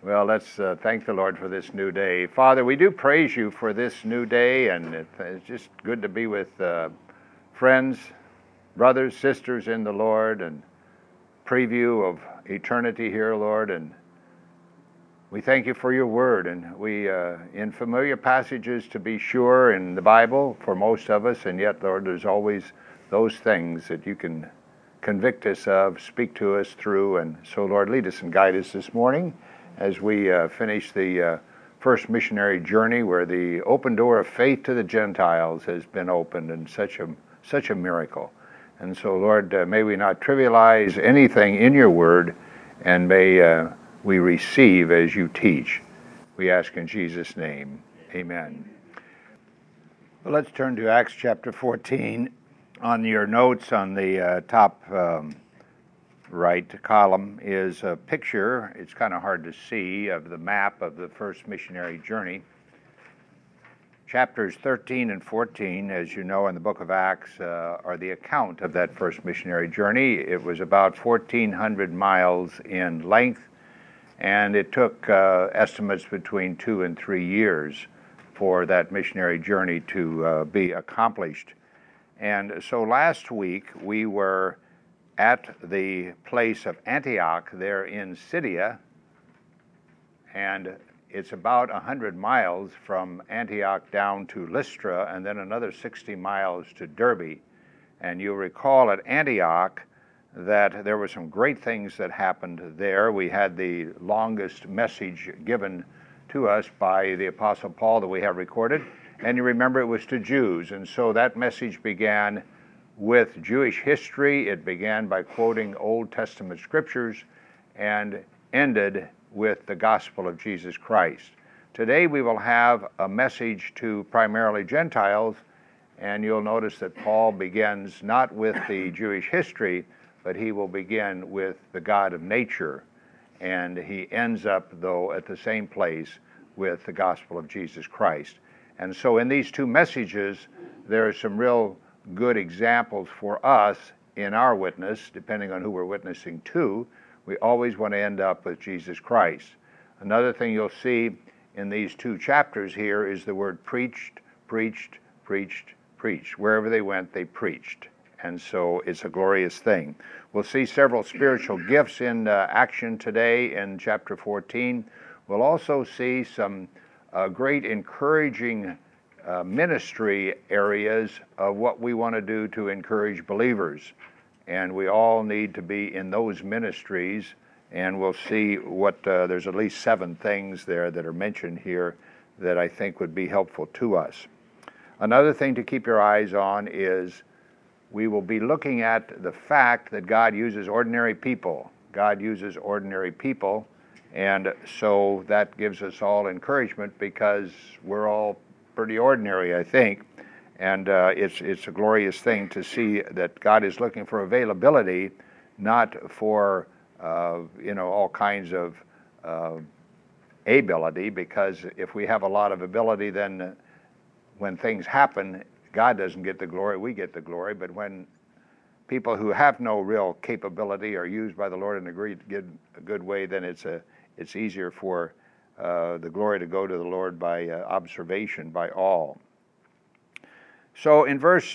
Well, let's thank the Lord for this new day. Father, we do praise you for this new day, and it's just good to be with friends, brothers, sisters in the Lord, and preview of eternity here, Lord. And we thank you for your word, and we, in familiar passages to be sure in the Bible for most of us, and yet, Lord, there's always those things that you can convict us of, speak to us through. And so, Lord, lead us and guide us this morning as we finish the first missionary journey, where the open door of faith to the Gentiles has been opened, and such a miracle. And so, Lord, may we not trivialize anything in your word, and may we receive as you teach. We ask in Jesus' name, amen. Well, let's turn to Acts chapter 14. On your notes on the top right column is a picture. It's kind of hard to see, of the map of the first missionary journey. Chapters 13 and 14, as you know, in the book of Acts, are the account of that first missionary journey. It was about 1,400 miles in length, and it took estimates between 2 and 3 years for that missionary journey to be accomplished. And so last week we were at the place of Antioch there in Syria, and it's about 100 miles from Antioch down to Lystra, and then another 60 miles to Derbe. And you'll recall at Antioch that there were some great things that happened there. We had the longest message given to us by the Apostle Paul that we have recorded, and you remember it was to Jews. And so that message began with Jewish history. It began by quoting Old Testament scriptures and ended with the gospel of Jesus Christ. Today we will have a message to primarily Gentiles, and you'll notice that Paul begins not with the Jewish history, but he will begin with the God of nature, and he ends up, though, at the same place with the gospel of Jesus Christ. And so in these two messages, there are some real good examples for us in our witness, depending on who we're witnessing to. We always want to end up with Jesus Christ. Another thing you'll see in these two chapters here is the word preached, preached, preached, preached. Wherever they went, they preached. And so it's a glorious thing. We'll see several spiritual gifts in action today in chapter 14. We'll also see some great encouraging ministry areas of what we want to do to encourage believers. And we all need to be in those ministries, and we'll see what, there's at least 7 things there that are mentioned here that I think would be helpful to us. Another thing to keep your eyes on is we will be looking at the fact that God uses ordinary people. God uses ordinary people, and so that gives us all encouragement, because we're all pretty ordinary, I think. And it's a glorious thing to see that God is looking for availability, not for all kinds of ability, because if we have a lot of ability, then when things happen, God doesn't get the glory, we get the glory. But when people who have no real capability are used by the Lord in a good way, then it's easier for the glory to go to the Lord by observation by all. So in verse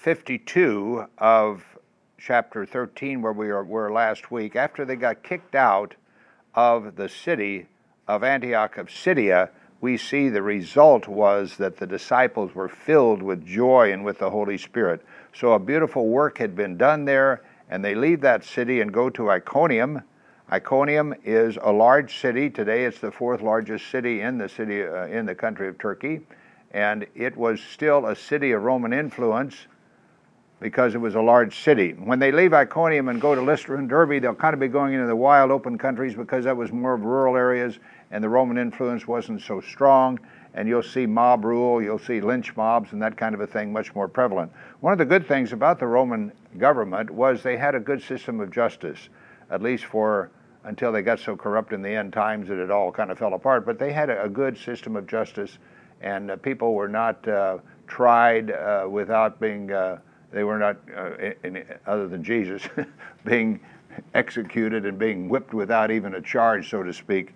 52 of chapter 13, where we were last week, after they got kicked out of the city of Antioch of Syria, we see the result was that the disciples were filled with joy and with the Holy Spirit. So a beautiful work had been done there, and they leave that city and go to Iconium. Iconium is a large city. Today it's the 4th largest city in the country of Turkey, and it was still a city of Roman influence because it was a large city. When they leave Iconium and go to Lystra and Derbe, they'll kind of be going into the wild open countries, because that was more of rural areas and the Roman influence wasn't so strong, and you'll see mob rule, you'll see lynch mobs and that kind of a thing much more prevalent. One of the good things about the Roman government was they had a good system of justice, at least for until they got so corrupt in the end times that it all kind of fell apart. But they had a good system of justice, and people were not tried without being, they were not, other than Jesus, being executed and being whipped without even a charge, so to speak.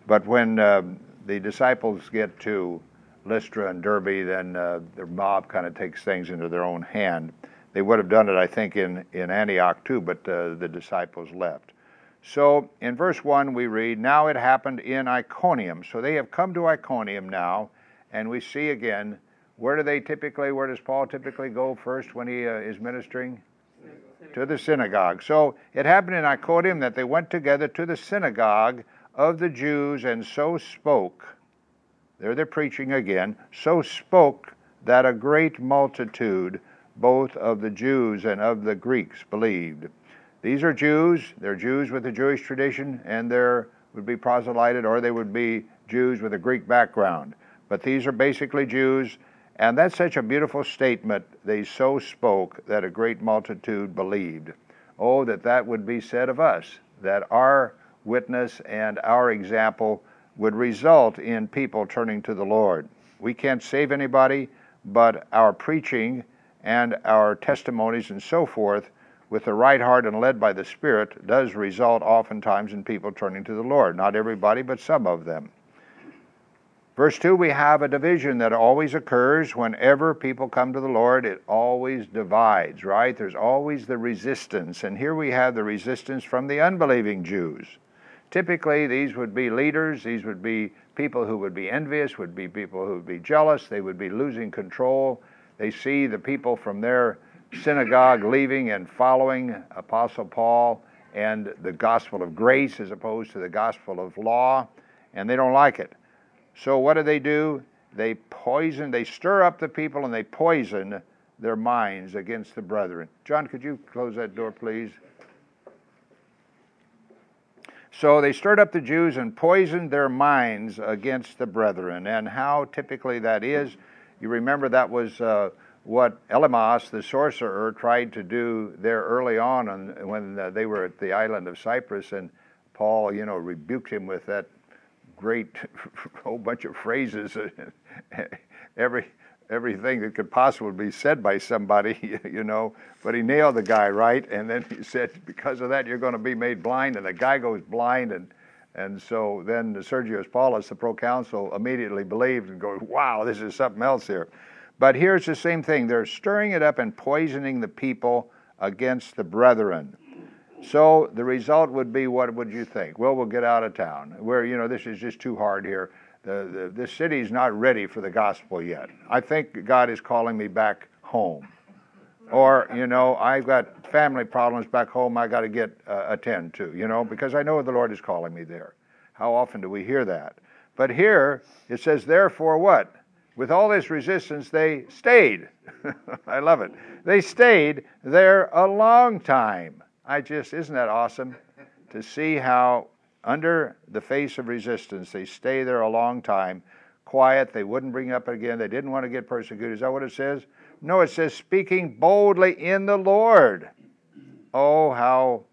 But when the disciples get to Lystra and Derbe, then the mob kind of takes things into their own hand. They would have done it, I think, in Antioch too, but the disciples left. So in verse 1 we read, now it happened in Iconium. So they have come to Iconium now, and we see again, where does Paul typically go first when he is ministering? To the synagogue. So it happened in Iconium that they went together to the synagogue of the Jews, and so spoke. There they're preaching again. So spoke that a great multitude, both of the Jews and of the Greeks, believed. These are Jews. They're Jews with the Jewish tradition, and they would be proselyted, or they would be Jews with a Greek background. But these are basically Jews, and that's such a beautiful statement. They so spoke that a great multitude believed. Oh, that would be said of us, that our witness and our example would result in people turning to the Lord. We can't save anybody, but our preaching and our testimonies and so forth, with the right heart and led by the Spirit, does result oftentimes in people turning to the Lord. Not everybody, but some of them. Verse 2, we have a division that always occurs whenever people come to the Lord. It always divides, right? There's always the resistance. And here we have the resistance from the unbelieving Jews. Typically, these would be leaders. These would be people who would be envious, would be people who would be jealous. They would be losing control. They see the people from their synagogue leaving and following Apostle Paul and the gospel of grace as opposed to the gospel of law, and they don't like it. So what do? They stir up the people, and they poison their minds against the brethren. John, could you close that door, please? So they stirred up the Jews and poisoned their minds against the brethren. And how typically that is, you remember that was what Elymas, the sorcerer, tried to do there early on when they were at the island of Cyprus, and Paul, rebuked him with that great whole bunch of phrases, everything that could possibly be said by somebody, but he nailed the guy, right? And then he said, because of that, you're going to be made blind, and the guy goes blind, and so then Sergius Paulus, the proconsul, immediately believed and goes, wow, this is something else here. But here's the same thing. They're stirring it up and poisoning the people against the brethren. So the result would be, what would you think? Well, we'll get out of town. This is just too hard here. This city's not ready for the gospel yet. I think God is calling me back home. Or, I've got family problems back home I got to attend to, because I know the Lord is calling me there. How often do we hear that? But here, it says, therefore what? With all this resistance, they stayed. I love it. They stayed there a long time. Isn't that awesome? To see how under the face of resistance, they stay there a long time, quiet. They wouldn't bring up again. They didn't want to get persecuted. Is that what it says? No, it says speaking boldly in the Lord. Oh, how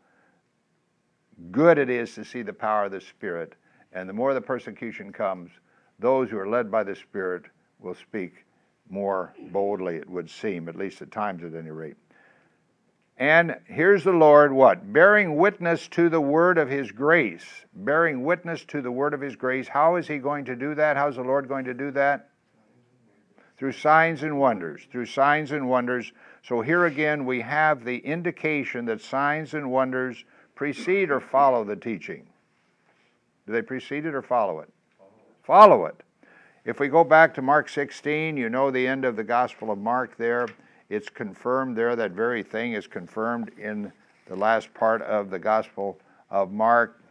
good it is to see the power of the Spirit. And the more the persecution comes, those who are led by the Spirit will speak more boldly, it would seem, at least at times at any rate. And here's the Lord, what? Bearing witness to the word of His grace. Bearing witness to the word of His grace. How is He going to do that? How's the Lord going to do that? Through signs and wonders. Through signs and wonders. So here again we have the indication that signs and wonders precede or follow the teaching. Do they precede it or follow it? Follow it. If we go back to Mark 16, you know the end of the Gospel of Mark there. It's confirmed there. That very thing is confirmed in the last part of the Gospel of Mark.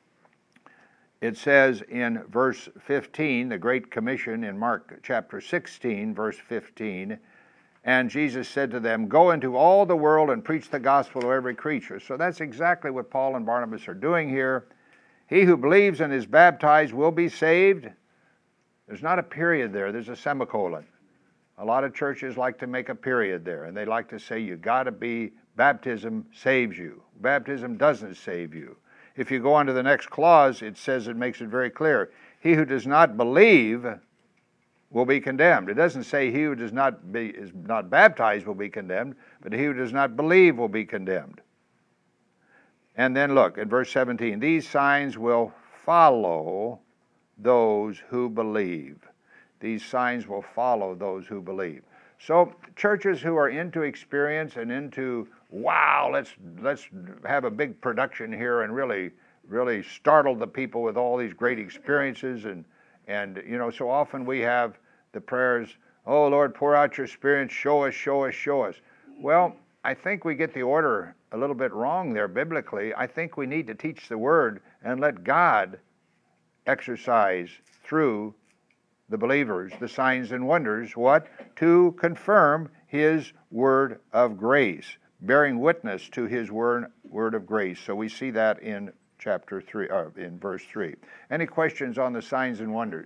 It says in verse 15, the Great Commission in Mark chapter 16, verse 15, and Jesus said to them, go into all the world and preach the gospel to every creature. So that's exactly what Paul and Barnabas are doing here. He who believes and is baptized will be saved. There's not a period there. There's a semicolon. A lot of churches like to make a period there, and they like to say you got to be, baptism saves you. Baptism doesn't save you. If you go on to the next clause, it makes it very clear. He who does not believe will be condemned. It doesn't say he who is not baptized will be condemned, but he who does not believe will be condemned. And then look at verse 17. These signs will follow those who believe. These signs will follow those who believe. So churches who are into experience and into, wow, let's have a big production here and really startle the people with all these great experiences, and so often we have the prayers, oh Lord, pour out your Spirit, show us, show us, show us. Well, I think we get the order a little bit wrong there biblically. I think we need to teach the Word and let God exercise through the believers the signs and wonders, what? To confirm His word of grace, bearing witness to His word of grace. So we see that in chapter 3, in verse 3. Any questions on the signs and wonders?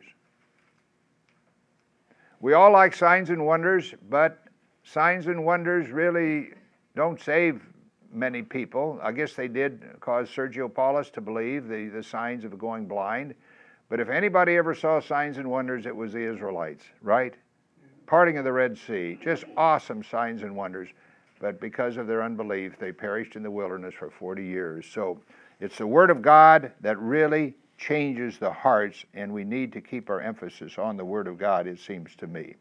We all like signs and wonders, but signs and wonders really don't save many people. I guess they did cause Sergio Paulus to believe the signs of going blind. But if anybody ever saw signs and wonders, it was the Israelites, right? Parting of the Red Sea, just awesome signs and wonders. But because of their unbelief, they perished in the wilderness for 40 years. So it's the Word of God that really changes the hearts, and we need to keep our emphasis on the Word of God, it seems to me.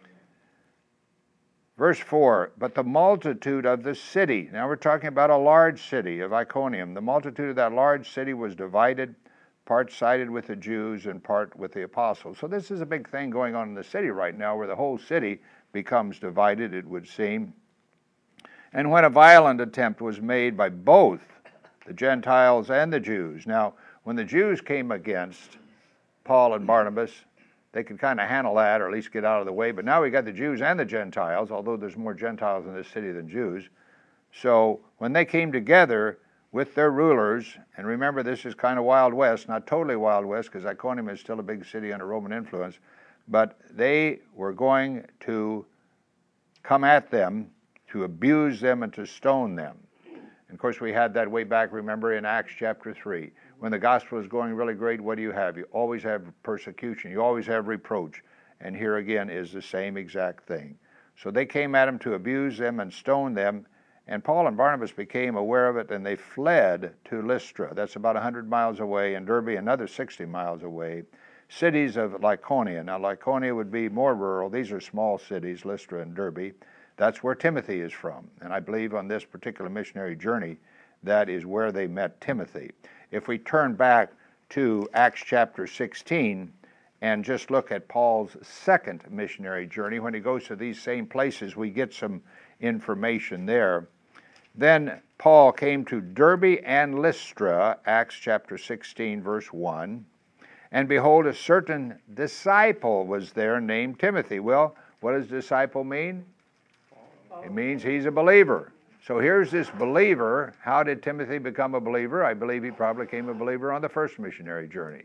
Verse 4, but the multitude of the city. Now we're talking about a large city of Iconium. The multitude of that large city was divided, part sided with the Jews and part with the apostles. So this is a big thing going on in the city right now, where the whole city becomes divided, it would seem. And when a violent attempt was made by both the Gentiles and the Jews. Now, when the Jews came against Paul and Barnabas, they could kind of handle that, or at least get out of the way. But now we got the Jews and the Gentiles, although there's more Gentiles in this city than Jews. So when they came together with their rulers, and remember this is kind of Wild West, not totally Wild West, because Iconium is still a big city under Roman influence, but they were going to come at them, to abuse them, and to stone them. And of course we had that way back, remember, in Acts chapter 3. When the gospel is going really great, what do you have? You always have persecution. You always have reproach. And here again is the same exact thing. So they came at them to abuse them and stone them, and Paul and Barnabas became aware of it, and they fled to Lystra. That's about 100 miles away, and Derbe another 60 miles away. Cities of Lycaonia. Now Lycaonia would be more rural. These are small cities, Lystra and Derbe. That's where Timothy is from. And I believe on this particular missionary journey, that is where they met Timothy. If we turn back to Acts chapter 16 and just look at Paul's second missionary journey, when he goes to these same places, we get some information there. Then Paul came to Derbe and Lystra, Acts chapter 16, verse 1, and behold, a certain disciple was there named Timothy. Well, what does disciple mean? It means he's a believer. So here's this believer. How did Timothy become a believer? I believe he probably became a believer on the first missionary journey.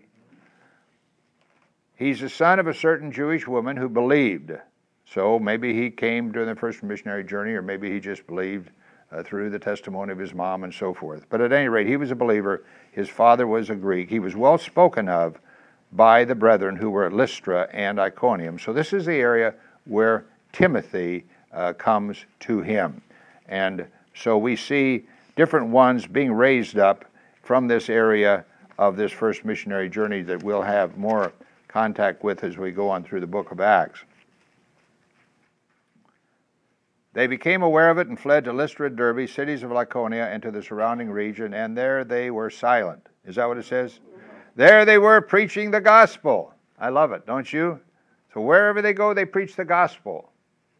He's the son of a certain Jewish woman who believed. So maybe he came during the first missionary journey, or maybe he just believed through the testimony of his mom and so forth. But at any rate, he was a believer. His father was a Greek. He was well spoken of by the brethren who were at Lystra and Iconium. So this is the area where Timothy comes to him. And so we see different ones being raised up from this area of this first missionary journey that we'll have more contact with as we go on through the book of Acts. They became aware of it and fled to Lystra and Derbe, cities of Lycaonia, and to the surrounding region, and there they were silent. Is that what it says? There they were preaching the gospel. I love it, don't you? So wherever they go, they preach the gospel.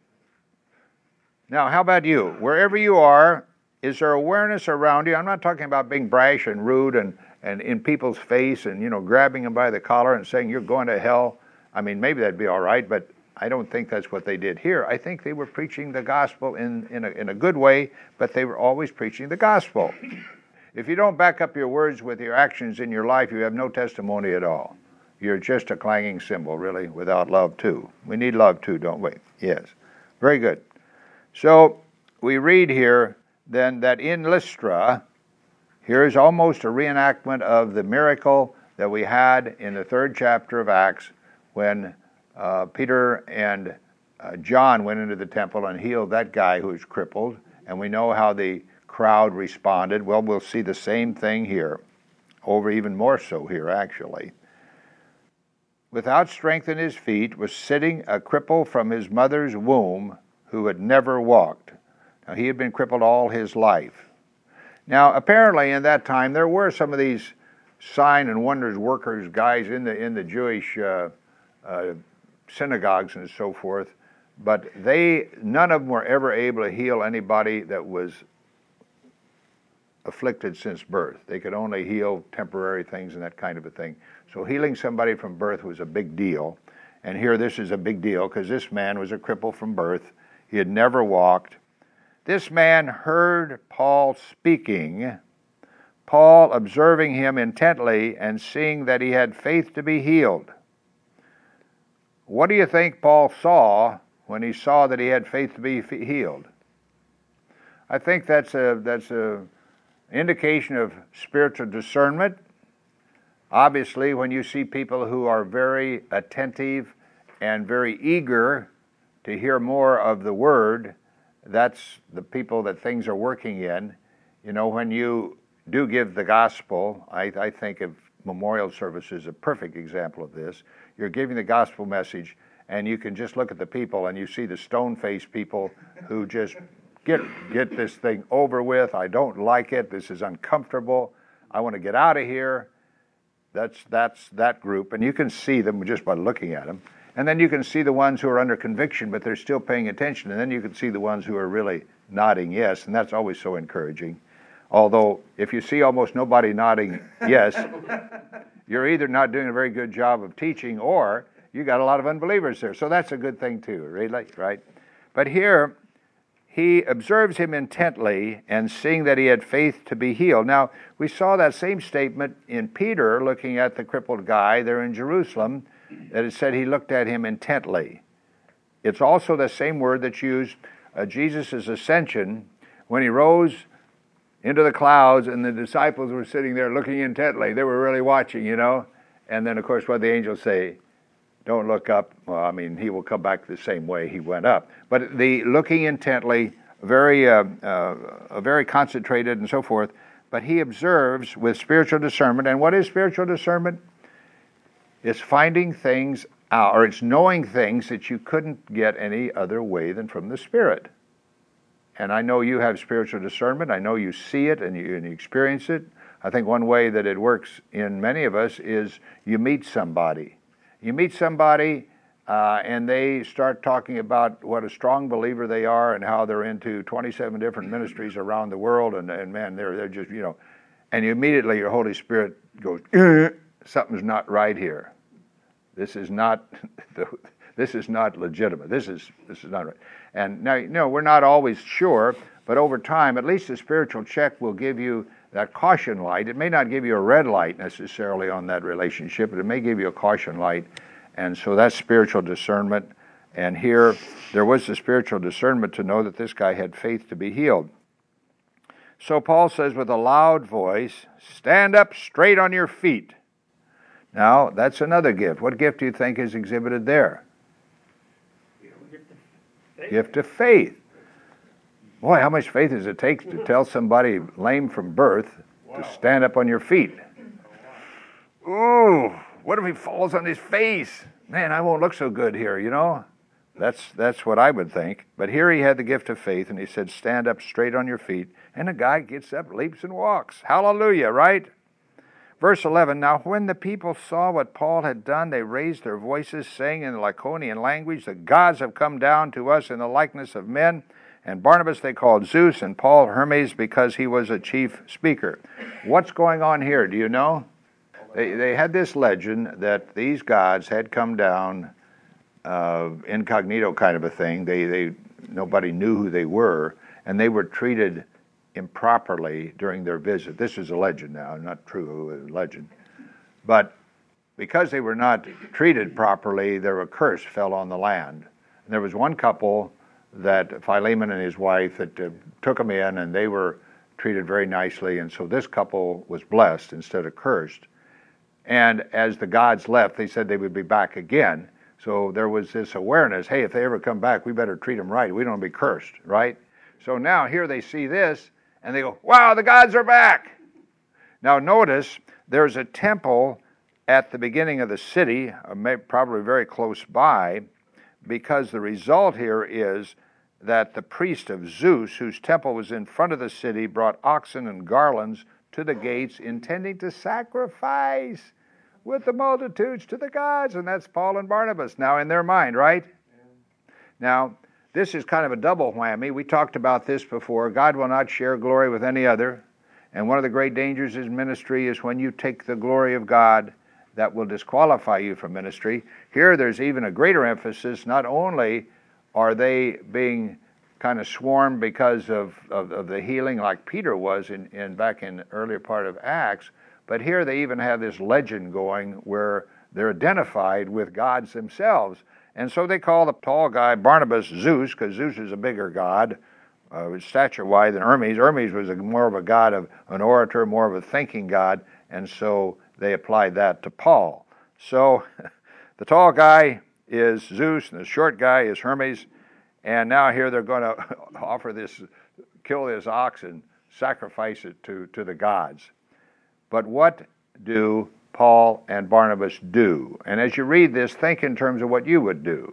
Now, how about you? Wherever you are, is there awareness around you? I'm not talking about being brash and rude and in people's face and, grabbing them by the collar and saying, you're going to hell. I mean, maybe that'd be all right, but I don't think that's what they did here. I think they were preaching the gospel in a good way, but they were always preaching the gospel. If you don't back up your words with your actions in your life, you have no testimony at all. You're just a clanging cymbal, really, without love, too. We need love, too, don't we? Yes. Very good. So we read here, then, that in Lystra, here is almost a reenactment of the miracle that we had in the 3rd chapter of Acts when Peter and John went into the temple and healed that guy who was crippled, and we know how the crowd responded. Well, we'll see the same thing here, over even more so here, actually. without strength in his feet, was sitting a cripple from his mother's womb who had never walked. Now, he had been crippled all his life. Now, apparently in that time, there were some of these sign and wonders workers, guys in the Jewish synagogues and so forth, but none of them were ever able to heal anybody that was afflicted since birth. They could only heal temporary things and that kind of a thing. So healing somebody from birth was a big deal. And here this is a big deal because this man was a cripple from birth. He had never walked. This man heard Paul speaking, Paul observing him intently and seeing that he had faith to be healed. What do you think Paul saw when he saw that he had faith to be healed? I think that's a indication of spiritual discernment. Obviously, when you see people who are very attentive and very eager to hear more of the Word, that's the people that things are working in. You know, when you do give the gospel, I think of memorial service as a perfect example of this. You're giving the gospel message, and you can just look at the people, and you see the stone-faced people who just get this thing over with. I don't like it. This is uncomfortable. I want to get out of here. That's that group, and you can see them just by looking at them. And then you can see the ones who are under conviction, but they're still paying attention. And then you can see the ones who are really nodding yes, and that's always so encouraging. Although, if you see almost nobody nodding yes, you're either not doing a very good job of teaching, or you got a lot of unbelievers there. So that's a good thing too, really, right? But here, he observes him intently and seeing that he had faith to be healed. Now, we saw that same statement in Peter looking at the crippled guy there in Jerusalem, that it said he looked at him intently. It's also the same word that's used Jesus' ascension when he rose into the clouds and the disciples were sitting there looking intently. They were really watching, you know. And then, of course, what the angels say, don't look up. Well, I mean, he will come back the same way he went up. But the looking intently, very concentrated and so forth. But he observes with spiritual discernment. And what is spiritual discernment? It's finding things out, or it's knowing things that you couldn't get any other way than from the Spirit. And I know you have spiritual discernment. I know you see it and you experience it. I think one way that it works in many of us is you meet somebody. You meet somebody and they start talking about what a strong believer they are and how they're into 27 different ministries around the world. And man, they're just, you know, and immediately your Holy Spirit goes, something's not right here. This is not legitimate. This is not right. And now, you know, we're not always sure, but over time, at least a spiritual check will give you that caution light. It may not give you a red light necessarily on that relationship, but it may give you a caution light. And so that's spiritual discernment. And here, there was the spiritual discernment to know that this guy had faith to be healed. So Paul says with a loud voice, stand up straight on your feet. Now, that's another gift. What gift do you think is exhibited there? Gift of faith. Boy, how much faith does it take to tell somebody lame from birth to stand up on your feet? Ooh, what if he falls on his face? Man, I won't look so good here, you know? That's what I would think. But here he had the gift of faith, and he said, stand up straight on your feet. And the guy gets up, leaps, and walks. Hallelujah, right? Verse 11, now when the people saw what Paul had done, they raised their voices, saying in the Lycaonian language, the gods have come down to us in the likeness of men. And Barnabas they called Zeus, and Paul Hermes, because he was a chief speaker. What's going on here? Do you know? They had this legend that these gods had come down, incognito kind of a thing. Nobody knew who they were, and they were treated improperly during their visit. This is a legend now, not true, a legend. But because they were not treated properly, a curse fell on the land. And there was one couple that Philemon and his wife that took them in, and they were treated very nicely, and so this couple was blessed instead of cursed. And as the gods left, they said they would be back again. So there was this awareness, hey, if they ever come back, we better treat them right. We don't want to be cursed, right? So now here they see this, and they go, wow, the gods are back. Now notice, there's a temple at the beginning of the city, probably very close by, because the result here is that the priest of Zeus, whose temple was in front of the city, brought oxen and garlands to the gates, intending to sacrifice with the multitudes to the gods. And that's Paul and Barnabas, now in their mind, right? Yeah. Now, this is kind of a double whammy. We talked about this before. God will not share glory with any other. And one of the great dangers in ministry is when you take the glory of God, that will disqualify you from ministry. Here there's even a greater emphasis. Not only are they being kind of swarmed because of the healing like Peter was back in the earlier part of Acts, but here they even have this legend going where they're identified with gods themselves. And so they call the tall guy Barnabas Zeus, because Zeus is a bigger god, stature-wise, than Hermes. Hermes was more of a god of an orator, more of a thinking god, and so they applied that to Paul. So the tall guy is Zeus, and the short guy is Hermes, and now here they're going to kill this ox and sacrifice it to the gods. But what do Paul and Barnabas do? And as you read this, think in terms of what you would do.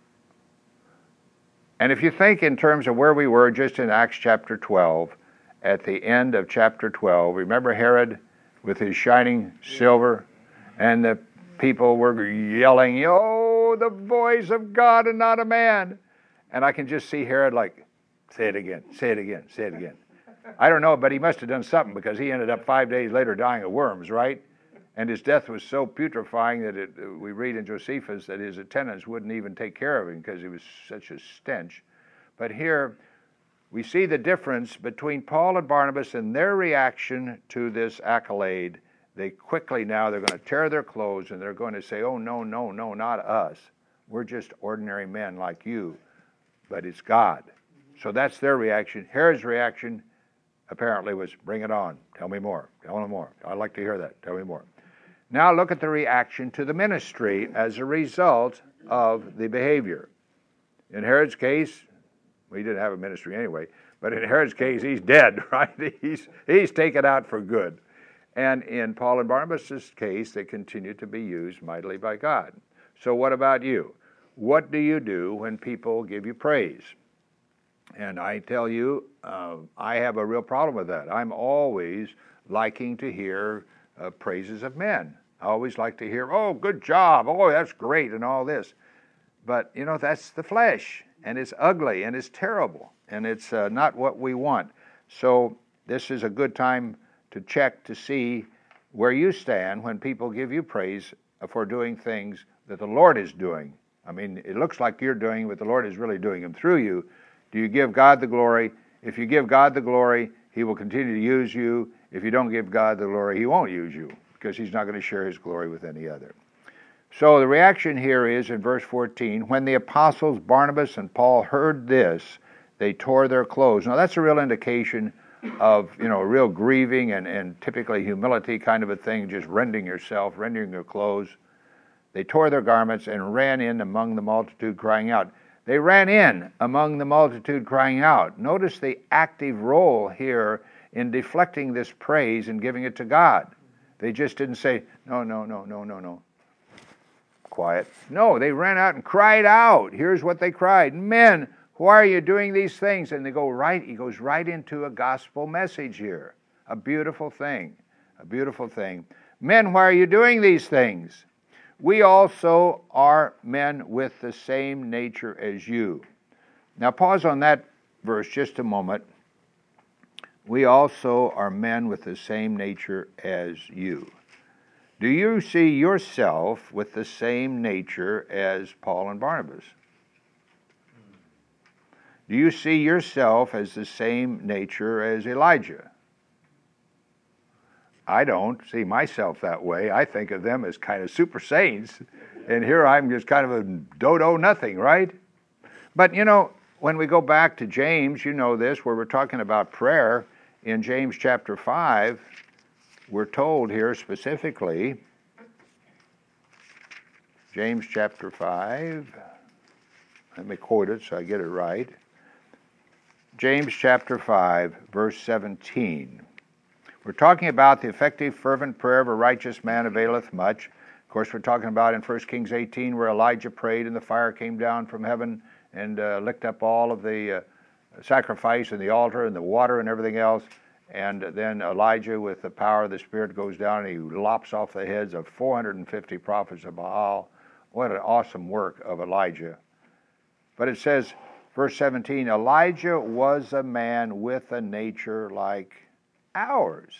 And if you think in terms of where we were just in Acts chapter 12, at the end of chapter 12, remember Herod with his shining silver, and the people were yelling, "Oh, the voice of God and not a man." And I can just see Herod like, say it again, say it again, say it again. I don't know, but he must have done something, because he ended up 5 days later dying of worms, right? And his death was so putrefying that we read in Josephus that his attendants wouldn't even take care of him because he was such a stench. But here we see the difference between Paul and Barnabas and their reaction to this accolade. They're going to tear their clothes and they're going to say, "Oh, no, no, no, not us. We're just ordinary men like you, but it's God." So that's their reaction. Herod's reaction apparently was, "Bring it on. Tell me more. Tell me more. I'd like to hear that. Tell me more." Now look at the reaction to the ministry as a result of the behavior. In Herod's case, he didn't have a ministry anyway, but in Herod's case, he's dead, right? He's taken out for good. And in Paul and Barnabas' case, they continue to be used mightily by God. So what about you? What do you do when people give you praise? And I tell you, I have a real problem with that. I'm always liking to hear praises of men. I always like to hear, "Oh, good job. Oh, that's great," and all this. But, that's the flesh, and it's ugly, and it's terrible, and it's not what we want. So this is a good time to check to see where you stand when people give you praise for doing things that the Lord is doing. I mean, it looks like you're doing what the Lord is really doing them through you. Do you give God the glory? If you give God the glory, He will continue to use you. If you don't give God the glory, He won't use you, because He's not going to share His glory with any other. So the reaction here is in verse 14, when the apostles Barnabas and Paul heard this, they tore their clothes. Now that's a real indication of, real grieving and typically humility kind of a thing, just rending your clothes. They tore their garments and ran in among the multitude crying out. They ran in among the multitude crying out. Notice the active role here in deflecting this praise and giving it to God. They just didn't say, "No, no, no, no, no, no. Quiet." No, they ran out and cried out. Here's what they cried. "Men, why are you doing these things?" And he goes right into a gospel message here. A beautiful thing. A beautiful thing. "Men, why are you doing these things? We also are men with the same nature as you." Now pause on that verse just a moment. We also are men with the same nature as you. Do you see yourself with the same nature as Paul and Barnabas? Do you see yourself as the same nature as Elijah? I don't see myself that way. I think of them as kind of super saints, and here I'm just kind of a dodo nothing, right? But when we go back to James, this, where we're talking about prayer, in James chapter 5, we're told here specifically, James chapter 5, let me quote it so I get it right. James chapter 5, verse 17. We're talking about the effective, fervent prayer of a righteous man availeth much. course, we're talking about in 1 Kings 18 where Elijah prayed and the fire came down from heaven and licked up all of the sacrifice and the altar and the water and everything else. And then Elijah, with the power of the Spirit, goes down and he lops off the heads of 450 prophets of Baal. What an awesome work of Elijah. But it says, verse 17, Elijah was a man with a nature like ours.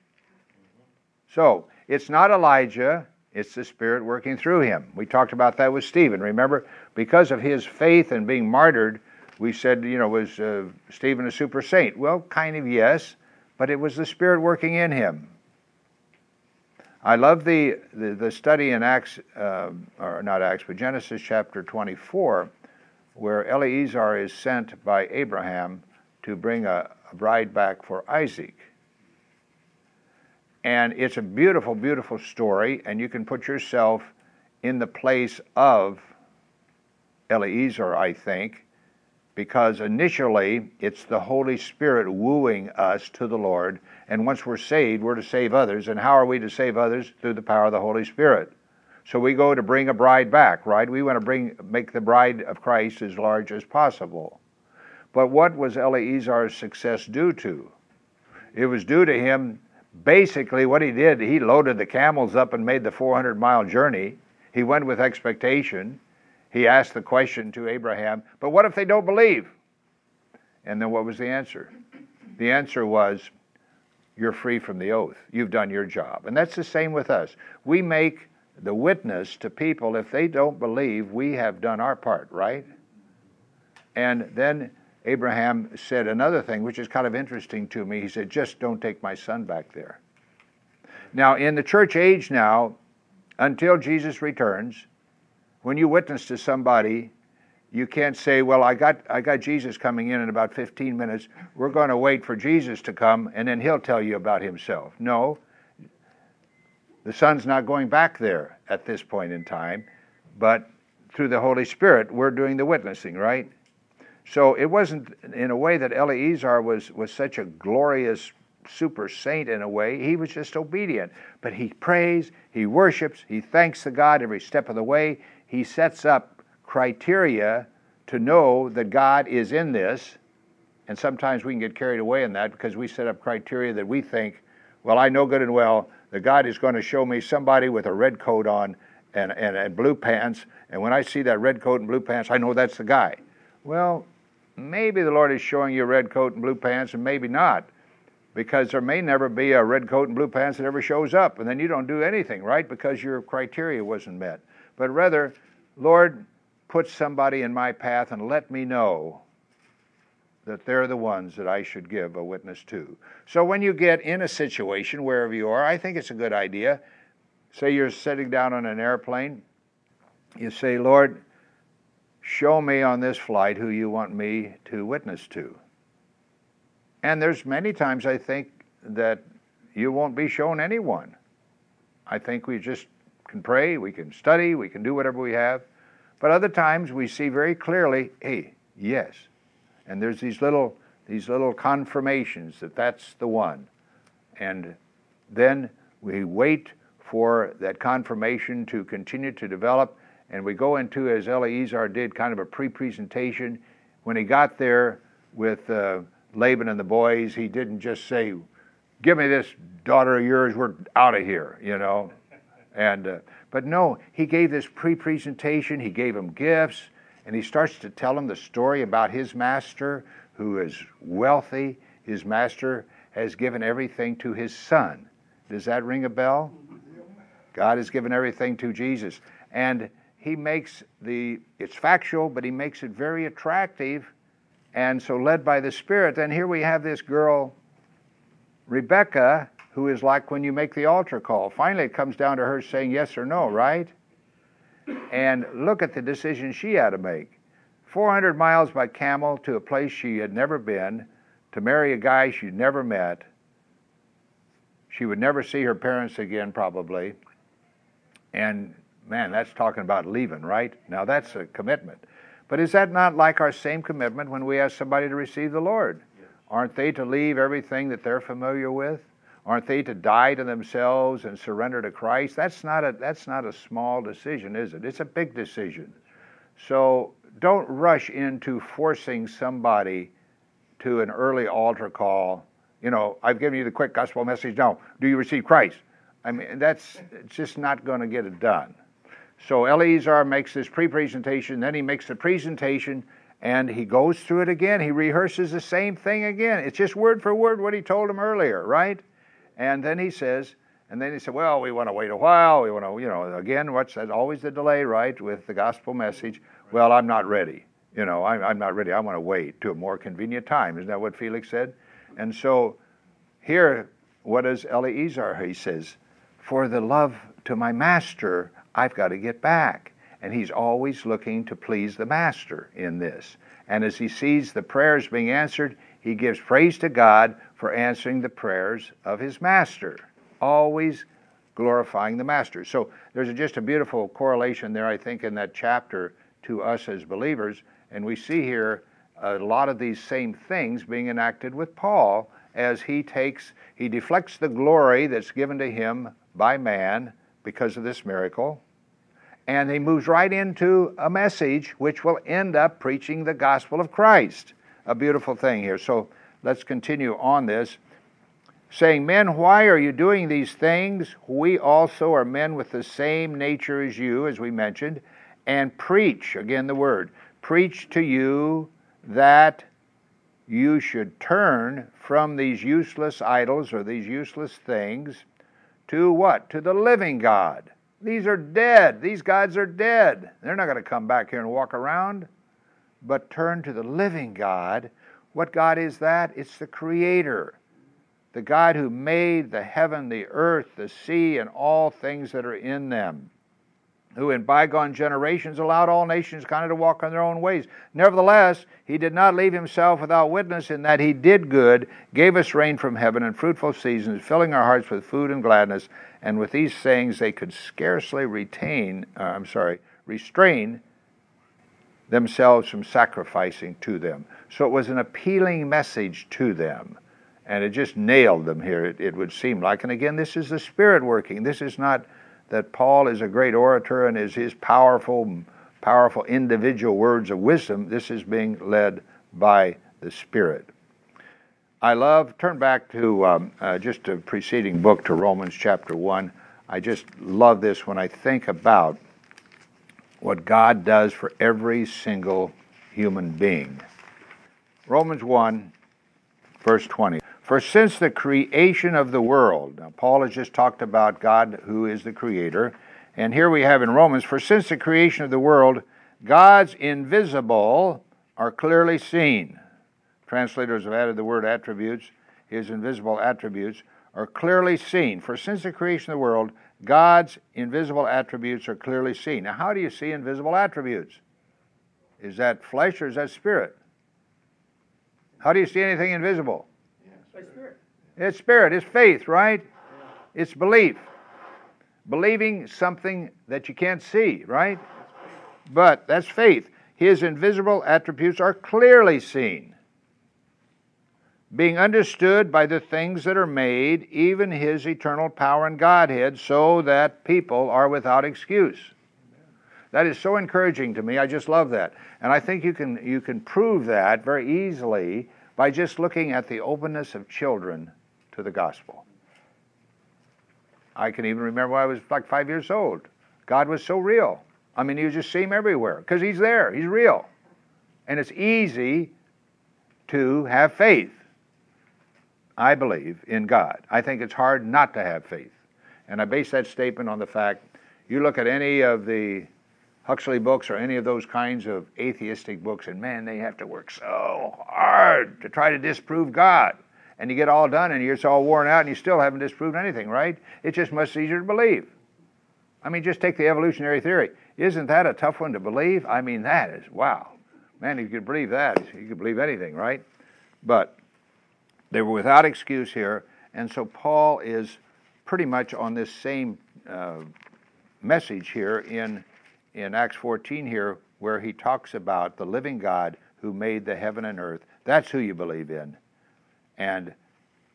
So, it's not Elijah, it's the Spirit working through him. We talked about that with Stephen. Remember, because of his faith and being martyred, we said, was Stephen a super saint? Well, kind of yes, but it was the Spirit working in him. I love the study in Acts, or not Acts, but Genesis chapter 24, where Eleazar is sent by Abraham to bring a bride back for Isaac. And it's a beautiful, beautiful story, and you can put yourself in the place of Eleazar, I think, because initially it's the Holy Spirit wooing us to the Lord, and once we're saved, we're to save others. And how are we to save others? Through the power of the Holy Spirit. So we go to bring a bride back, right? We want to make the bride of Christ as large as possible. But what was Eleazar's success due to? It was due to him, basically what he did, he loaded the camels up and made the 400-mile journey. He went with expectation. He asked the question to Abraham, but what if they don't believe? And then what was the answer? The answer was, you're free from the oath. You've done your job. And that's the same with us. We make the witness to people. If they don't believe, we have done our part, right? And then Abraham said another thing, which is kind of interesting to me. He said, just don't take my son back there. Now, in the church age now, until Jesus returns, when you witness to somebody, you can't say, well, I got Jesus coming in about 15 minutes. We're going to wait for Jesus to come, and then he'll tell you about himself. No, the Son's not going back there at this point in time, but through the Holy Spirit, we're doing the witnessing, right? So it wasn't in a way that Eleazar was such a glorious super saint in a way. He was just obedient. But he prays, he worships, he thanks the God every step of the way. He sets up criteria to know that God is in this. And sometimes we can get carried away in that because we set up criteria that we think, well, I know good and well that God is going to show me somebody with a red coat on and blue pants. And when I see that red coat and blue pants, I know that's the guy. Well, maybe the Lord is showing you a red coat and blue pants, and maybe not, because there may never be a red coat and blue pants that ever shows up, and then you don't do anything, right, because your criteria wasn't met. But rather, Lord, put somebody in my path and let me know that they're the ones that I should give a witness to. So when you get in a situation, wherever you are, I think it's a good idea. Say you're sitting down on an airplane, you say, Lord, show me on this flight who you want me to witness to. And there's many times I think that you won't be shown anyone. I think we just can pray, we can study, we can do whatever we have. But other times we see very clearly, hey, yes. And there's these little confirmations that that's the one. And then we wait for that confirmation to continue to develop, and we go into, as Eleazar did, kind of a pre-presentation. When he got there with Laban and the boys, he didn't just say, give me this daughter of yours, we're out of here, And but no, he gave this pre-presentation, he gave them gifts, and he starts to tell them the story about his master who is wealthy. His master has given everything to his son. Does that ring a bell? God has given everything to Jesus. And he makes it's factual, but he makes it very attractive. And so led by the Spirit, then here we have this girl, Rebecca, who is like when you make the altar call. Finally, it comes down to her saying yes or no, right? And look at the decision she had to make. 400 miles by camel to a place she had never been, to marry a guy she'd never met. She would never see her parents again, probably. And, man, that's talking about leaving, right? Now, that's a commitment. But is that not like our same commitment when we ask somebody to receive the Lord? Yes. Aren't they to leave everything that they're familiar with? Aren't they to die to themselves and surrender to Christ? That's not a small decision, is it? It's a big decision. So don't rush into forcing somebody to an early altar call. I've given you the quick gospel message. Now, do you receive Christ? I mean, that's just not going to get it done. So Eleazar makes this pre-presentation, then he makes the presentation, and he goes through it again. He rehearses the same thing again. It's just word for word what he told him earlier, right? And then he said, well, we want to wait a while. We want to, again, what's that? Always the delay, right, with the gospel message. Well, I'm not ready. I'm not ready. I want to wait to a more convenient time. Isn't that what Felix said? And so here, what does Eleazar? He says, for the love to my master, I've got to get back. And he's always looking to please the master in this. And as he sees the prayers being answered, he gives praise to God for answering the prayers of his master, always glorifying the master. So there's just a beautiful correlation there, I think, in that chapter to us as believers. And we see here a lot of these same things being enacted with Paul as he deflects the glory that's given to him by man because of this miracle. And he moves right into a message which will end up preaching the gospel of Christ. A beautiful thing here. So let's continue on this. Saying, men, why are you doing these things? We also are men with the same nature as you, as we mentioned, and preach, again the word, preach to you that you should turn from these useless idols or these useless things to what? To the living God. These are dead. These gods are dead. They're not going to come back here and walk around. But turn to the living God. What God is that? It's the Creator. The God who made the heaven, the earth, the sea, and all things that are in them. Who in bygone generations allowed all nations kind of to walk on their own ways. Nevertheless, he did not leave himself without witness in that he did good, gave us rain from heaven and fruitful seasons, filling our hearts with food and gladness. And with these sayings they could scarcely restrain themselves from sacrificing to them. So it was an appealing message to them. And it just nailed them here, it would seem like. And again, this is the Spirit working. This is not that Paul is a great orator and is his powerful individual words of wisdom. This is being led by the Spirit. Turn back to just a preceding book, to Romans chapter 1. I just love this when I think about what God does for every single human being. Romans 1, verse 20. For since the creation of the world, now Paul has just talked about God who is the Creator, and here we have in Romans, for since the creation of the world, God's invisible are clearly seen. Translators have added the word attributes. His invisible attributes are clearly seen. For since the creation of the world, God's invisible attributes are clearly seen. Now, how do you see invisible attributes? Is that flesh or is that spirit? How do you see anything invisible? By spirit. It's spirit. It's faith, right? It's belief. Believing something that you can't see, right? But that's faith. His invisible attributes are clearly seen, being understood by the things that are made, even his eternal power and Godhead, so that people are without excuse. That is so encouraging to me. I just love that. And I think you can prove that very easily by just looking at the openness of children to the gospel. I can even remember when I was like 5 years old. God was so real. I mean, you just see him everywhere because he's there. He's real. And it's easy to have faith, I believe, in God. I think it's hard not to have faith. And I base that statement on the fact, you look at any of the Huxley books or any of those kinds of atheistic books, and man, they have to work so hard to try to disprove God. And you get all done and you're all worn out and you still haven't disproved anything, right? It's just much easier to believe. I mean, just take the evolutionary theory. Isn't that a tough one to believe? I mean, that is, wow. Man, if you could believe that, you could believe anything, right? But they were without excuse here, and so Paul is pretty much on this same message here in Acts 14 here, where he talks about the living God who made the heaven and earth. That's who you believe in. And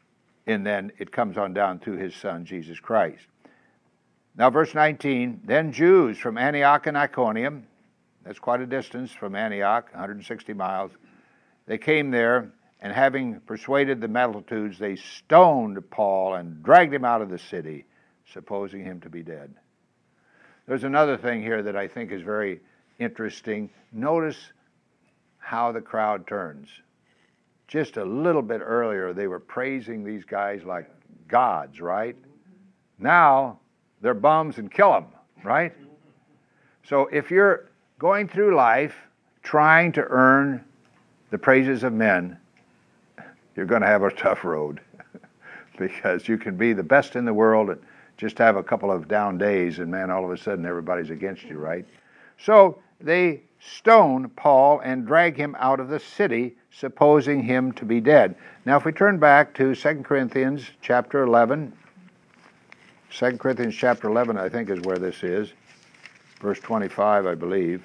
and then it comes on down through his Son, Jesus Christ. Now, verse 19, then Jews from Antioch and Iconium, that's quite a distance from Antioch, 160 miles, they came there, and having persuaded the multitudes, they stoned Paul and dragged him out of the city, supposing him to be dead. There's another thing here that I think is very interesting. Notice how the crowd turns. Just a little bit earlier, they were praising these guys like gods, right? Now, they're bums and kill them, right? So if you're going through life trying to earn the praises of men, you're going to have a tough road because you can be the best in the world and just have a couple of down days, and man, all of a sudden everybody's against you, right? So they stone Paul and drag him out of the city, supposing him to be dead. Now, if we turn back to 2 Corinthians chapter 11, 2 Corinthians chapter 11, I think, is where this is, verse 25, I believe.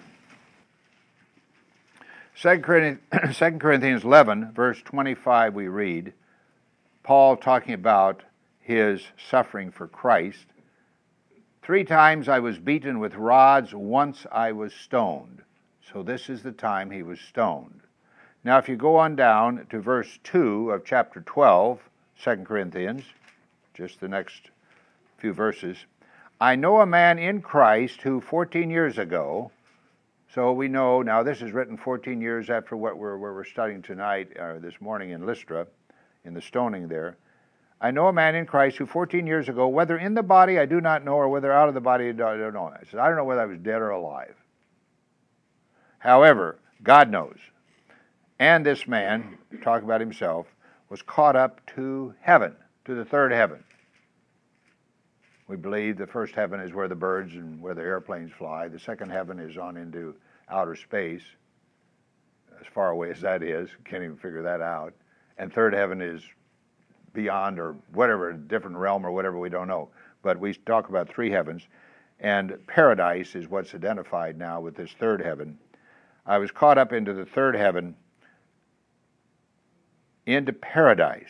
2 Corinthians 11, verse 25, we read, Paul talking about his suffering for Christ. 3 times I was beaten with rods, once I was stoned. So this is the time he was stoned. Now, if you go on down to verse 2 of chapter 12, 2 Corinthians, just the next few verses, I know a man in Christ who 14 years ago, so we know, now this is written 14 years after what we're studying tonight, this morning in Lystra, in the stoning there. I know a man in Christ who 14 years ago, whether in the body I do not know, or whether out of the body I don't know. I said, I don't know whether I was dead or alive. However, God knows. And this man, talking about himself, was caught up to heaven, to the third heaven. We believe the first heaven is where the birds and where the airplanes fly. The second heaven is on into outer space, as far away as that is. Can't even figure that out. And third heaven is beyond, or whatever, different realm or whatever, we don't know. But we talk about 3 heavens. And paradise is what's identified now with this third heaven. I was caught up into the third heaven, into paradise.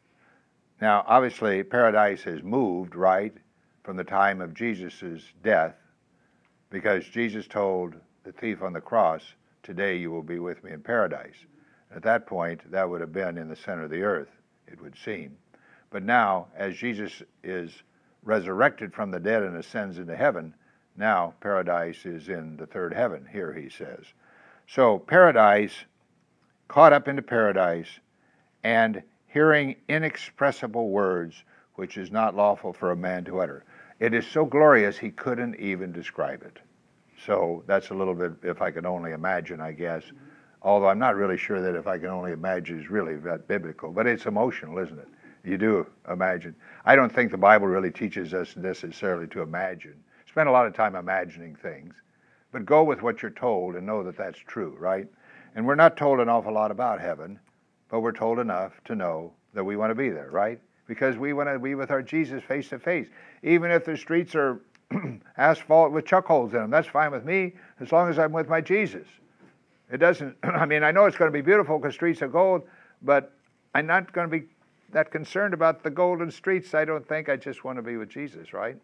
Now, obviously, paradise has moved, right, from the time of Jesus' death, because Jesus told the thief on the cross, today you will be with me in paradise. At that point, that would have been in the center of the earth, it would seem. But now, as Jesus is resurrected from the dead and ascends into heaven, now paradise is in the third heaven, here he says. So paradise, caught up into paradise, and hearing inexpressible words which is not lawful for a man to utter. It is so glorious he couldn't even describe it. So that's a little bit, if I could only imagine, I guess. Although I'm not really sure that if I can only imagine is really that biblical. But it's emotional, isn't it? You do imagine. I don't think the Bible really teaches us necessarily to imagine. Spend a lot of time imagining things. But go with what you're told and know that that's true, right? And we're not told an awful lot about heaven, but we're told enough to know that we want to be there, right? Because we want to be with our Jesus face to face. Even if the streets are asphalt with chuck holes in them, that's fine with me as long as I'm with my Jesus. It doesn't, I mean, I know it's going to be beautiful because streets are gold, but I'm not going to be that concerned about the golden streets, I don't think. I just want to be with Jesus, right?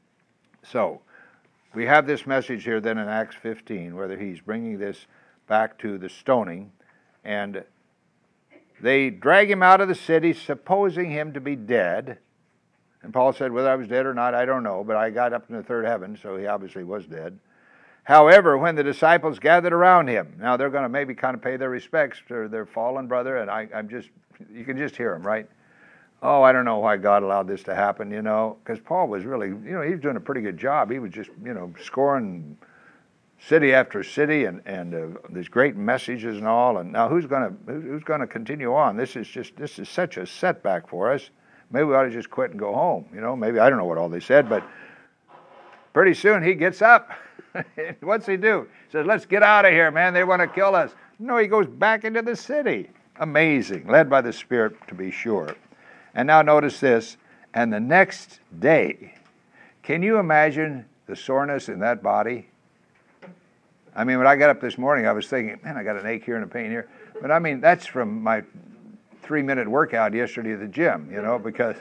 So, we have this message here then in Acts 15, whether he's bringing this back to the stoning, and they drag him out of the city, supposing him to be dead. And Paul said, whether I was dead or not, I don't know, but I got up in the third heaven, so he obviously was dead. However, when the disciples gathered around him, now they're going to maybe kind of pay their respects to their fallen brother, and you can just hear them, right? Oh, I don't know why God allowed this to happen, because Paul was really, he was doing a pretty good job. He was just, scoring city after city and these great messages and all. And now who's going to continue on? This is such a setback for us. Maybe we ought to just quit and go home. Maybe I don't know what all they said, but pretty soon he gets up. What's he do? He says, let's get out of here, man. They want to kill us. No, he goes back into the city. Amazing. Led by the Spirit, to be sure. And now notice this. And the next day, can you imagine the soreness in that body? I mean, when I got up this morning, I was thinking, man, I got an ache here and a pain here. But I mean, that's from my 3-minute workout yesterday at the gym, because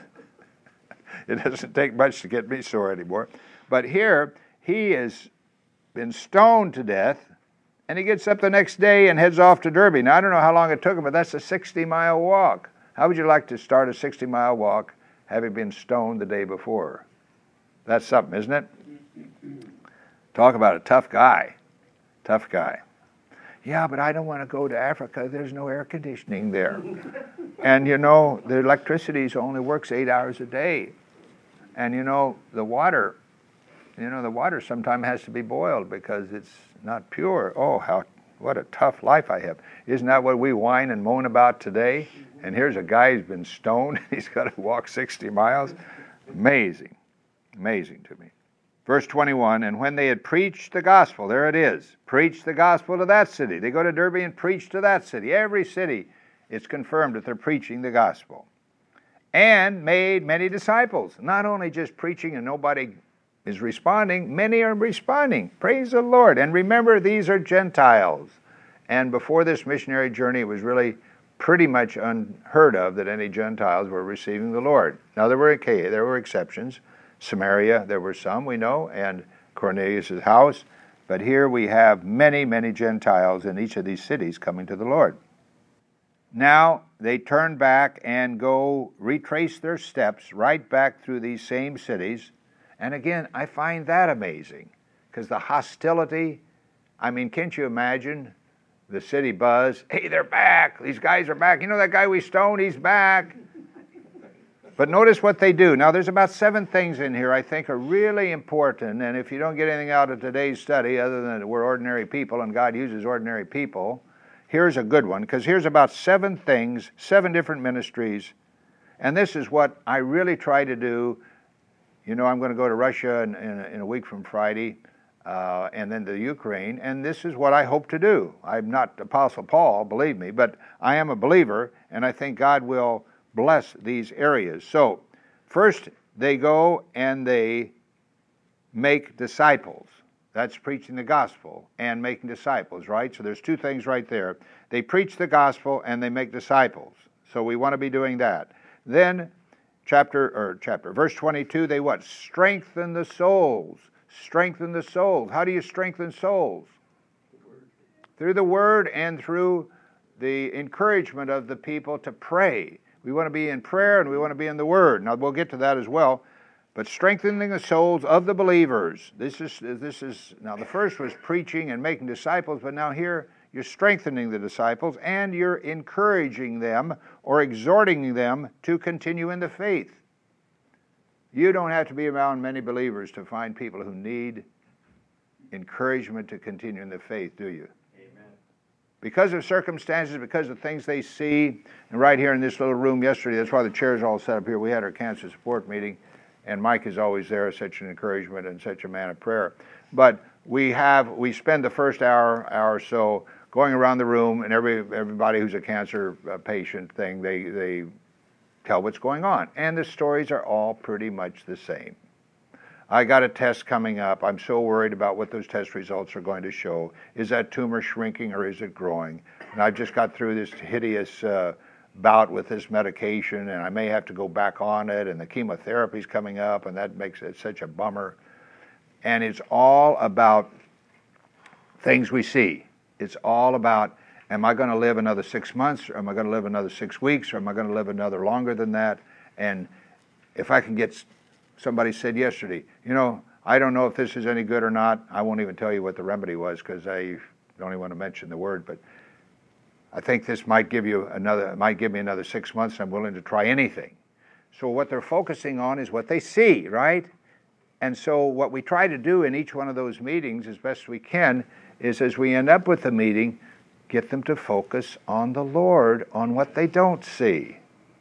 it doesn't take much to get me sore anymore. But here, he has been stoned to death, and he gets up the next day and heads off to Derby. Now, I don't know how long it took him, but that's a 60-mile walk. How would you like to start a 60-mile walk having been stoned the day before? That's something, isn't it? Talk about a tough guy. Tough guy. Yeah, but I don't want to go to Africa. There's no air conditioning there. And the electricity only works 8 hours a day. And the water sometimes has to be boiled because it's not pure. Oh, what a tough life I have. Isn't that what we whine and moan about today? And here's a guy who's been stoned. He's got to walk 60 miles. Amazing. Amazing to me. Verse 21, and when they had preached the gospel, there it is, preached the gospel to that city. They go to Derby and preach to that city. Every city, it's confirmed that they're preaching the gospel. And made many disciples. Not only just preaching and nobody is responding, many are responding. Praise the Lord. And remember, these are Gentiles. And before this missionary journey, it was really pretty much unheard of that any Gentiles were receiving the Lord. Now, there were exceptions. Samaria, there were some, we know, and Cornelius' house. But here we have many, many Gentiles in each of these cities coming to the Lord. Now, they turn back and go retrace their steps right back through these same cities. And again, I find that amazing, because the hostility, can't you imagine the city buzz? Hey, they're back. These guys are back. That guy we stoned, he's back. But notice what they do. Now, there's about 7 things in here I think are really important, and if you don't get anything out of today's study other than that we're ordinary people and God uses ordinary people, here's a good one, because here's about 7 things, 7 different ministries, and this is what I really try to do. I'm going to go to Russia in a week from Friday, and then to Ukraine, and this is what I hope to do. I'm not Apostle Paul, believe me, but I am a believer, and I think God will bless these areas. So, first, they go and they make disciples. That's preaching the gospel and making disciples, right? So there's 2 things right there. They preach the gospel and they make disciples. So we want to be doing that. Then, verse 22, they what? Strengthen the souls. Strengthen the souls. How do you strengthen souls? Through the Word and through the encouragement of the people to pray. We want to be in prayer and we want to be in the Word. Now, we'll get to that as well. But strengthening the souls of the believers. This is now the first was preaching and making disciples, but now here you're strengthening the disciples and you're encouraging them or exhorting them to continue in the faith. You don't have to be around many believers to find people who need encouragement to continue in the faith, do you? Because of circumstances, because of things they see. And right here in this little room yesterday, that's why the chairs are all set up here. We had our cancer support meeting, and Mike is always there, such an encouragement and such a man of prayer. But we spend the first hour or so going around the room, and everybody who's a cancer patient they tell what's going on. And the stories are all pretty much the same. I got a test coming up. I'm so worried about what those test results are going to show. Is that tumor shrinking or is it growing? And I've just got through this hideous bout with this medication, and I may have to go back on it, and the chemotherapy's coming up, and that makes it such a bummer. And it's all about things we see. It's all about, am I going to live another 6 months, or am I going to live another 6 weeks, or am I going to live another longer than that? And if I can get... Somebody said yesterday, I don't know if this is any good or not. I won't even tell you what the remedy was because I don't even want to mention the word, but I think this might give me another 6 months. I'm willing to try anything. So what they're focusing on is what they see, right? And so what we try to do in each one of those meetings as best we can is as we end up with the meeting, get them to focus on the Lord, on what they don't see.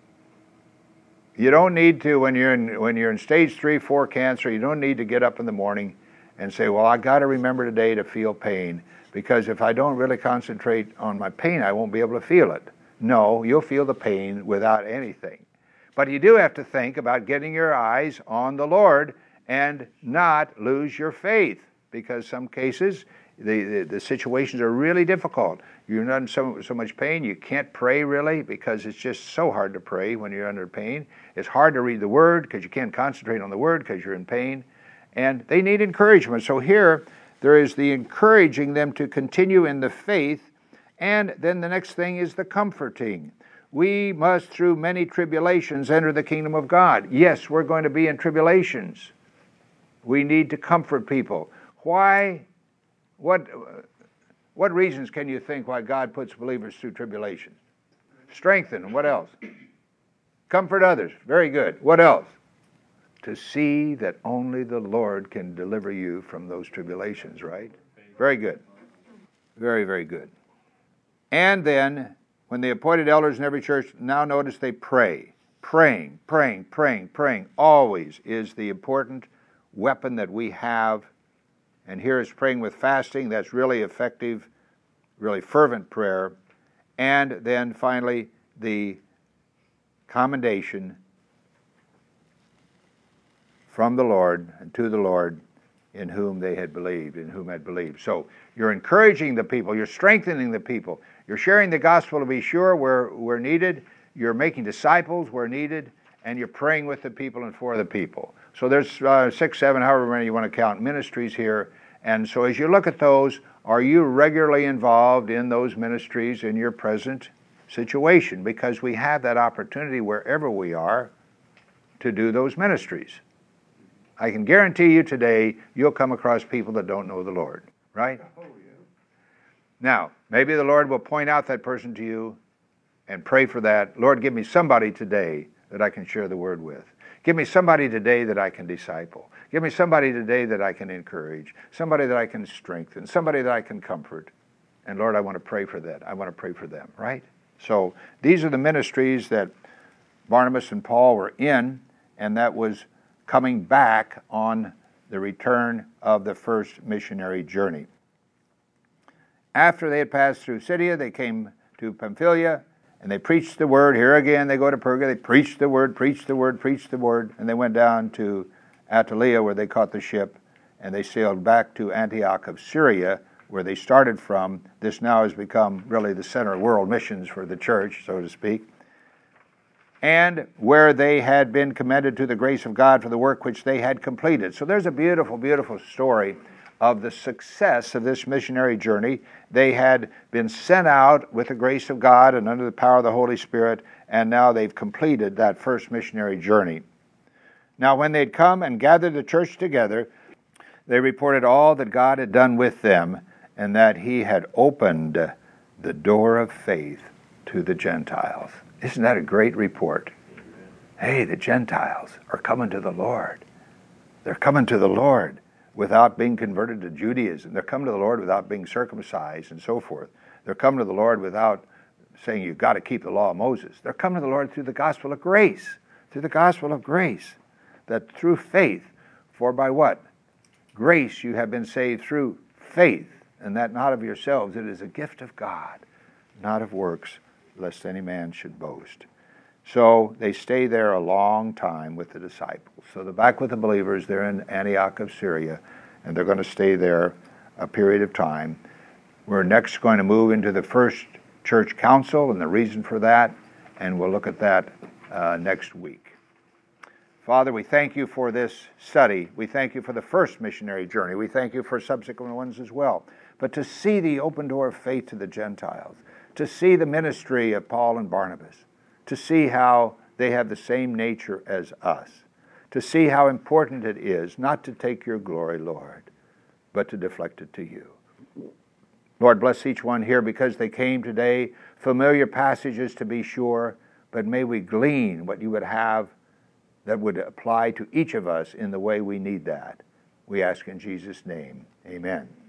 You don't need to, when you're in stage 3, 4 cancer, you don't need to get up in the morning and say, well, I got to remember today to feel pain, because if I don't really concentrate on my pain, I won't be able to feel it. No, you'll feel the pain without anything. But you do have to think about getting your eyes on the Lord and not lose your faith, because some cases The situations are really difficult. You're not in so much pain, you can't pray really because it's just so hard to pray when you're under pain. It's hard to read the Word because you can't concentrate on the Word because you're in pain. And they need encouragement. So here, there is the encouraging them to continue in the faith, and then the next thing is the comforting. We must, through many tribulations, enter the kingdom of God. Yes, we're going to be in tribulations. We need to comfort people. Why? What reasons can you think why God puts believers through tribulations? Strengthen. What else? Comfort others. Very good. What else? To see that only the Lord can deliver you from those tribulations, right? Very good. Very, very good. And then, when the appointed elders in every church, now notice they pray. Praying always is the important weapon that we have. And here is praying with fasting. That's really effective, really fervent prayer. And then finally, the commendation from the Lord and to the Lord in whom they had believed, So you're encouraging the people, you're strengthening the people, you're sharing the gospel to be sure where needed, you're making disciples where needed, and you're praying with the people and for the people. So there's 6, 7, however many you want to count, ministries here. And so as you look at those, are you regularly involved in those ministries in your present situation? Because we have that opportunity wherever we are to do those ministries. I can guarantee you today, you'll come across people that don't know the Lord, right? Oh, yeah. Now, maybe the Lord will point out that person to you and pray for that. Lord, give me somebody today that I can share the word with. Give me somebody today that I can disciple. Give me somebody today that I can encourage, somebody that I can strengthen, somebody that I can comfort. And Lord, I want to pray for that. I want to pray for them, right? So these are the ministries that Barnabas and Paul were in, and that was coming back on the return of the first missionary journey. After they had passed through Pisidia, they came to Pamphylia, and they preached the word. Here again, they go to Perga. They preached the word, and they went down to Attalia, where they caught the ship, and they sailed back to Antioch of Syria, where they started from. This now has become really the center of world missions for the church, so to speak, and where they had been commended to the grace of God for the work which they had completed. So there's a beautiful, beautiful story of the success of this missionary journey. They had been sent out with the grace of God and under the power of the Holy Spirit, and now they've completed that first missionary journey. Now when they'd come and gathered the church together, they reported all that God had done with them, and that He had opened the door of faith to the Gentiles. Isn't that a great report? Hey, the Gentiles are coming to the Lord. They're coming to the Lord without being converted to Judaism. They're coming to the Lord without being circumcised and so forth. They're coming to the Lord without saying you've got to keep the law of Moses. They're coming to the Lord through the gospel of grace. Through the gospel of grace. That through faith, for by what? Grace you have been saved through faith, and that not of yourselves. It is a gift of God, not of works, lest any man should boast. So they stay there a long time with the disciples. So they're back with the believers. They're in Antioch of Syria, and they're going to stay there a period of time. We're next going to move into the first church council and the reason for that, and we'll look at that next week. Father, we thank you for this study. We thank you for the first missionary journey. We thank you for subsequent ones as well. But to see the open door of faith to the Gentiles, to see the ministry of Paul and Barnabas, to see how they have the same nature as us, to see how important it is not to take your glory, Lord, but to deflect it to you. Lord, bless each one here because they came today, familiar passages to be sure, but may we glean what you would have that would apply to each of us in the way we need that. We ask in Jesus' name, amen.